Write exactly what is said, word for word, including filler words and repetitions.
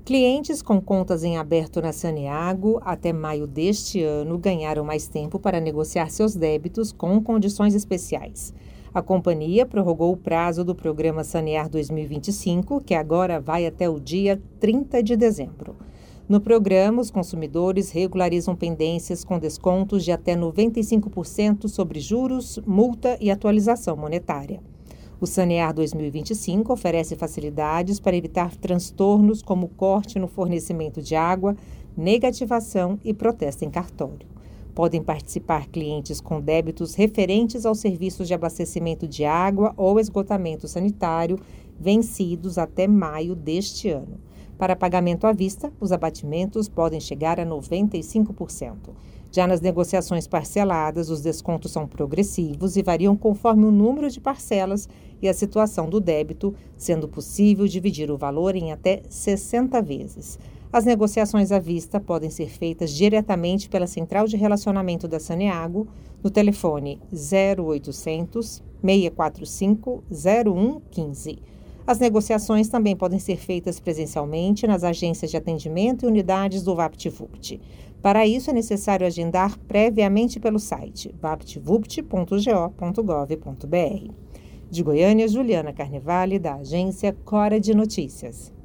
Clientes com contas em aberto na Saneago até maio deste ano ganharam mais tempo para negociar seus débitos com condições especiais. A companhia prorrogou o prazo do programa Sanear dois mil e vinte e cinco, que agora vai até o dia trinta de dezembro. No programa, os consumidores regularizam pendências com descontos de até noventa e cinco por cento sobre juros, multa e atualização monetária. O Sanear dois mil e vinte e cinco oferece facilidades para evitar transtornos como corte no fornecimento de água, negativação e protesto em cartório. Podem participar clientes com débitos referentes aos serviços de abastecimento de água ou esgotamento sanitário vencidos até maio deste ano. Para pagamento à vista, os abatimentos podem chegar a noventa e cinco por cento. Já nas negociações parceladas, os descontos são progressivos e variam conforme o número de parcelas e a situação do débito, sendo possível dividir o valor em até sessenta vezes. As negociações à vista podem ser feitas diretamente pela Central de Relacionamento da Saneago no telefone zero oitocentos, seis quatro cinco, zero um um cinco. As negociações também podem ser feitas presencialmente nas agências de atendimento e unidades do VaptVupt. Para isso, é necessário agendar previamente pelo site vaptvupt ponto go ponto gov ponto br. De Goiânia, Juliana Carnevale, da agência Cora de Notícias.